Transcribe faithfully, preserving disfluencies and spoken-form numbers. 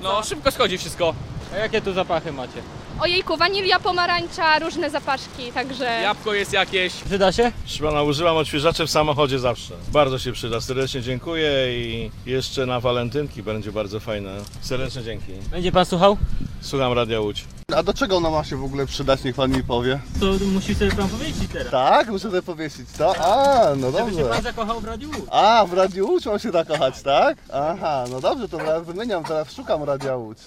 No, szybko schodzi wszystko. A jakie tu zapachy macie? Ojejku, wanilia, pomarańcza, różne zapaszki, także... Jabłko jest jakieś. Przyda się? Proszę pana, używam odświeżaczy w samochodzie zawsze. Bardzo się przyda. Serdecznie dziękuję i jeszcze na walentynki będzie bardzo fajne. Serdecznie dzięki. Będzie pan słuchał? Słucham Radia Łódź. A do czego ona ma się w ogóle przydać, niech pan mi powie? To musi sobie pan powiedzieć teraz. Tak? Muszę sobie powiesić to? A, no Żeby się dobrze. pan zakochał w Radiu Łódź. A, w Radiu Łódź mam się zakochać, tak? Aha, no dobrze, to teraz wymieniam, teraz szukam Radia Łódź.